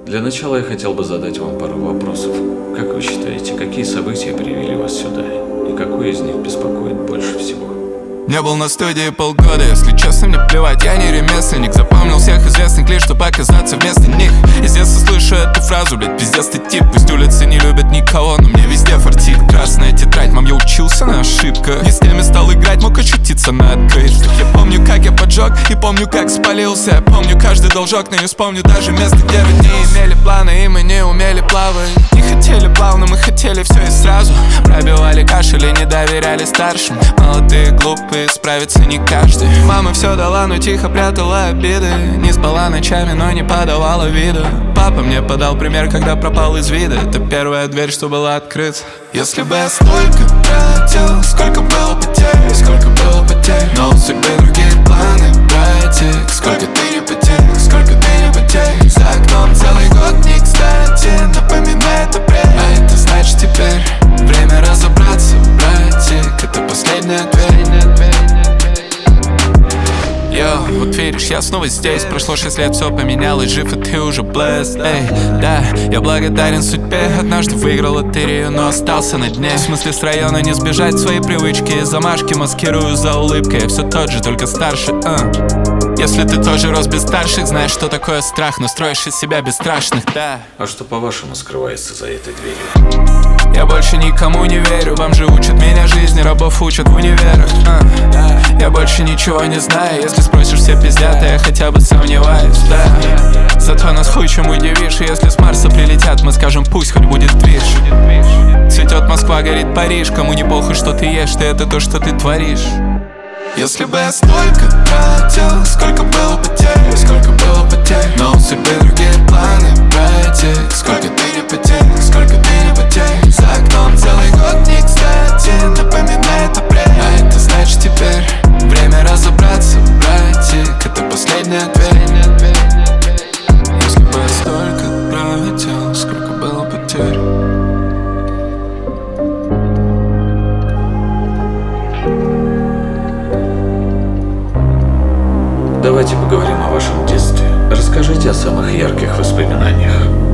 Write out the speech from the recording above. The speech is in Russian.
Для начала я хотел бы задать вам пару вопросов. Как вы считаете, какие события привели вас сюда? И какое из них беспокоит больше всего? Не был на студии полгода, если честно, мне плевать, я не ремесленник. Запомнил всех известных лишь, чтобы оказаться вместо них. Из детства слышу эту фразу, блядь, пиздец ты тип. Пусть улицы не любят никого, но мне везде фартит. Красная тетрадь, мам, я учился на ошибках. Не с теми стал играть, мог ощутиться на открытых. Я помню, как я поджег, и помню, как спалился. Помню каждый должок, но не вспомню даже место, где вы не имели планы, и мы не умели плавать. Не хотели плавно, мы хотели все и сразу. Пробивали кашель и не доверяли старшим. Молодые, глупые, справится не каждый. Мама все дала, но тихо прятала обиды. Не спала ночами, но не подавала вида. Папа мне подал пример, когда пропал из вида. Это первая дверь, что была открыта. Если бы я столько тратил, сколько было потерь, сколько было потерь. Но у судьбы другие планы, братик. Сколько ты не потерь, сколько ты не потерь. За окном целый год не кстати, напоминает апрель. А это значит теперь время разобраться, братик. Это последняя дверь. Йо, вот видишь, я снова здесь. Прошло 6 лет, все поменялось, жив и ты уже blessed. Эй, да, я благодарен судьбе. Однажды выиграл лотерею, но остался на дне. В смысле с района не сбежать, свои привычки и замашки маскирую за улыбкой. Я все тот же, только старше, Если ты тоже рос без старших, знаешь, что такое страх, но строишь из себя бесстрашных, да. А что, по-вашему, скрывается за этой дверью? Я больше никому не верю, вам же учат меня жизни, рабов учат в универах. Я больше ничего не знаю, если спросишь, все пиздят, а я хотя бы сомневаюсь, да. Зато нас хуй чем удивишь, и если с Марса прилетят, мы скажем, пусть хоть будет движ. Цветет Москва, горит Париж, кому не похуй, что ты ешь, ты это то, что ты творишь. Если бы я столько тратил, сколько было потерь, сколько было потерь. Но у судьбы другие планы, братик. Сколько ты не потерь, сколько ты не потерь. За окном целый год не кстати, напоминает апрель. А это значит теперь время разобраться, братик. Это последняя дверь. Если бы я столько тратил, сколько было потерь. Давайте поговорим о вашем детстве. Расскажите о самых ярких воспоминаниях.